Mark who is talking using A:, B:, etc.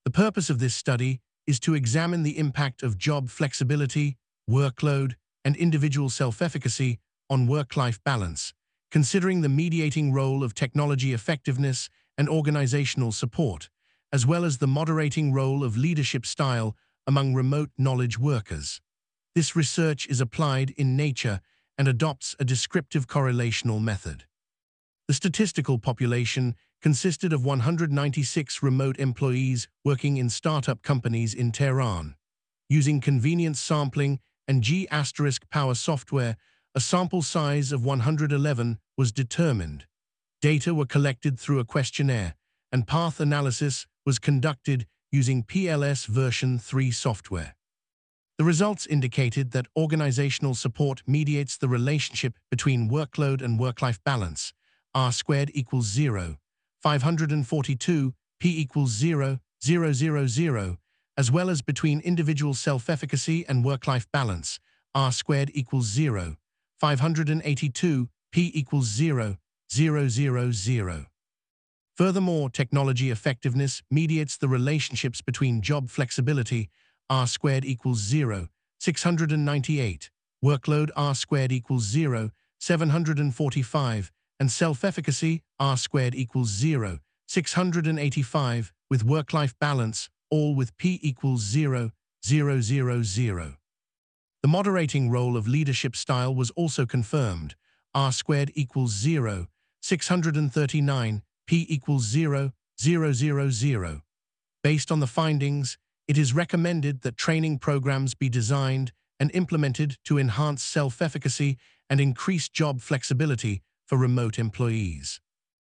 A: The purpose of this study is to examine the impact of job flexibility, workload, and individual self-efficacy on work-life balance, considering the mediating role of technology effectiveness and organizational support, as well as the moderating role of leadership style among remote knowledge workers. This research is applied in nature and adopts a descriptive correlational method. The statistical population consisted of 196 remote employees working in startup companies in Tehran. Using convenience sampling and G*Power software, a sample size of 111 was determined. Data were collected through a questionnaire, and path analysis was conducted using PLS version 3 software. The results indicated that organizational support mediates the relationship between workload and work-life balance, R² equals 0, 542, P equals 0, 000, as well as between individual self-efficacy and work-life balance, R² equals 0, 582, P equals 0, 000. Furthermore, technology effectiveness mediates the relationships between job flexibility, R² equals 0, 698, workload R² equals 0, 745, and self-efficacy R² equals 0, 685, with work-life balance, all with P equals 0, 000. The moderating role of leadership style was also confirmed, R² equals 0, 639, P equals 0, 000. Based on the findings, it is recommended that training programs be designed and implemented to enhance self-efficacy and increase job flexibility for remote employees.